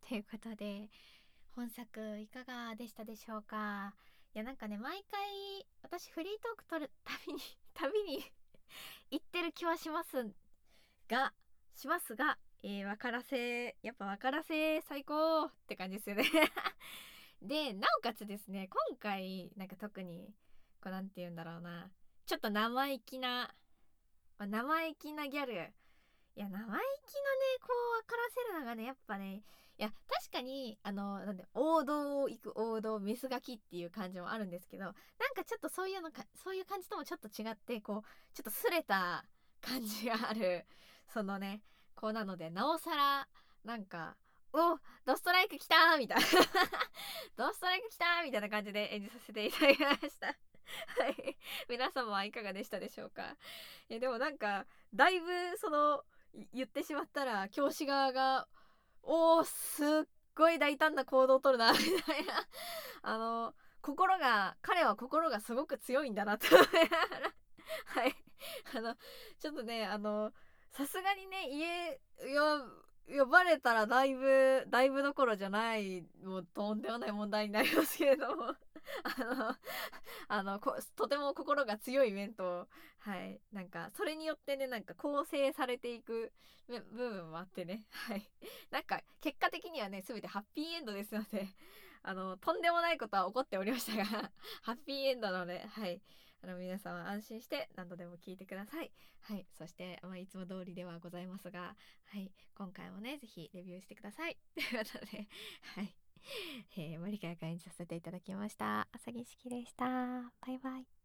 ということで、本作いかがでしたでしょうか。いや、なんかね、毎回私フリートーク取るたびに言ってる気はがしますが、わからせやっぱわからせ最高って感じですよねで、なおかつですね、今回なんか特にこうなんて言うんだろうな、ちょっと生意気な、生意気なギャル、いや生意気なね、こう分からせるのがね、やっぱね、いや確かになんで王道を行く王道メスガキっていう感じもあるんですけど、なんかちょっとそういう感じともちょっと違って、こうちょっとすれた感じがある、そのね、こうなのでなおさらなんか、お、ドストライクきたーみたいなドストライクきたーみたいな感じで演じさせていただきましたはい皆様はいかがでしたでしょうか。でもなんかだいぶ言ってしまったら教師側がおーすっごい大胆な行動を取るなみたいな彼は心がすごく強いんだなと思いながらはいちょっとねさすがにね呼ばれたらだいぶどころじゃない、もうとんでもない問題になりますけれどもとても心が強い面と、はい、なんかそれによってね、なんか構成されていく部分もあってね、はい、なんか結果的にはね、全てハッピーエンドですのでとんでもないことは起こっておりましたがハッピーエンドなので、はい、皆さんは安心して何度でも聞いてください。はい、そして、いつも通りではございますが、はい、今回もね、ぜひレビューしてくださいということで、はい、森川が演じさせていただきました。朝木式でした。バイバイ。